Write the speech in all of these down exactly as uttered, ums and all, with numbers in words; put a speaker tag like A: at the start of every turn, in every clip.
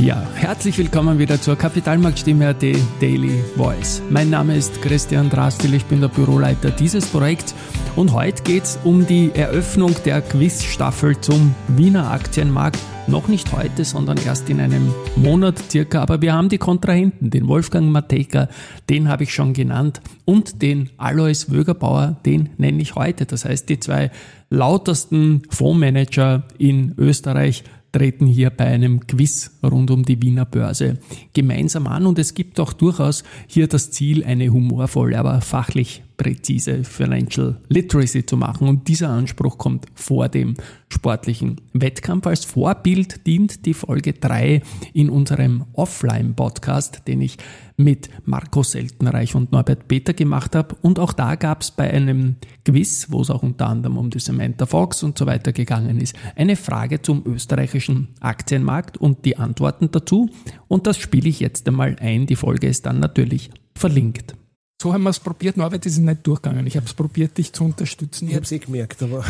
A: Ja, herzlich willkommen wieder zur Kapitalmarktstimme A T Daily Voice. Mein Name ist Christian Drastil, ich bin der Büroleiter dieses Projekts und heute geht es um die Eröffnung der Quizstaffel zum Wiener Aktienmarkt. Noch nicht heute, sondern erst in einem Monat circa, aber wir haben die Kontrahenten, den Wolfgang Matejka, den habe ich schon genannt, und den Alois Wögerbauer, den nenne ich heute. Das heißt, die zwei lautesten Fondsmanager in Österreich treten hier bei einem Quiz rund um die Wiener Börse gemeinsam an, und es gibt auch durchaus hier das Ziel, eine humorvolle, aber fachlich präzise Financial Literacy zu machen, und dieser Anspruch kommt vor dem sportlichen Wettkampf. Als Vorbild dient die Folge drei in unserem Offline-Podcast, den ich mit Marco Seltenreich und Norbert Peter gemacht habe, und auch da gab es bei einem Quiz, wo es auch unter anderem um die Samantha Fox und so weiter gegangen ist, eine Frage zum österreichischen Aktienmarkt und die Antworten dazu, und das spiele ich jetzt einmal ein. Die Folge ist dann natürlich verlinkt.
B: So haben wir es probiert, Norbert, ist nicht durchgegangen. Ich habe es probiert, dich zu unterstützen.
C: Ich habe es eh gemerkt, aber...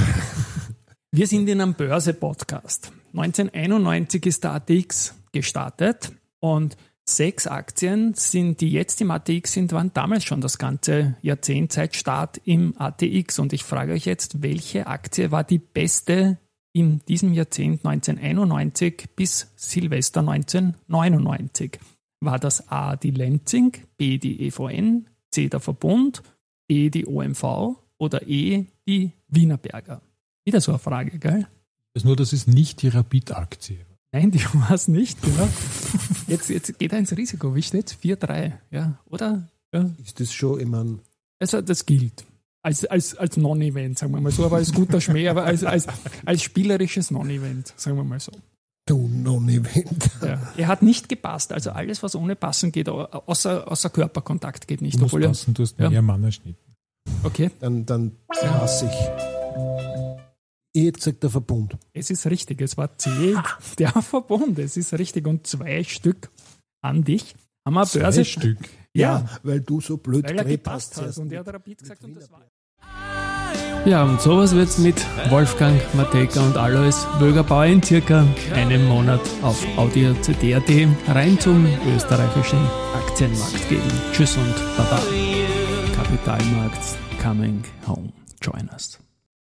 B: Wir sind in einem Börse-Podcast. neunzehnhunderteinundneunzig ist der A T X gestartet, und sechs Aktien, sind, die jetzt im A T X sind, waren damals schon das ganze Jahrzehnt seit Start im A T X. Und ich frage euch jetzt, welche Aktie war die beste in diesem Jahrzehnt neunzehnhunderteinundneunzig bis Silvester neunzehnhundertneunundneunzig? War das A die Lenzing, B die E V N, C der Verbund, D die O M V oder E die Wienerberger? Wieder so eine Frage, gell?
D: Das ist nur, das ist nicht die Rapid-Aktie.
B: Nein, die war es nicht, genau. Jetzt, jetzt geht er ins Risiko. Wie steht's? vier drei, ja, oder? Ja.
C: Ist das schon, ich meine...
B: Also, das gilt. Als, als, als Non-Event, sagen wir mal so, aber als guter Schmäh, aber als, als, als spielerisches Non-Event, sagen wir mal so.
C: Du Non-Event.
B: Ja. Er hat nicht gepasst, also alles, was ohne Passen geht, außer, außer Körperkontakt geht nicht.
D: Du musst
B: Obwohl
D: passen, du hast
B: ja.
D: mehr Mannerschnitt.
B: Okay.
C: Dann, dann passe ich. Ich hätte gesagt, der Verbund.
B: Es ist richtig, es war C, der Verbund, es ist richtig, und zwei Stück an dich. Haben wir
D: Zwei
B: Börse
D: Stück.
B: Ja,
C: Ja, weil du so blöd
B: weil er
C: geredet
B: gepasst
C: hast.
B: hat und er hat Rapid gesagt und das war...
A: Ja, und sowas wird's mit Wolfgang Matejka und Alois Wögerbauer in circa einem Monat auf Audio C D Punkt A T rein zum österreichischen Aktienmarkt geben. Tschüss und Baba. Kapitalmarkt coming home. Join us.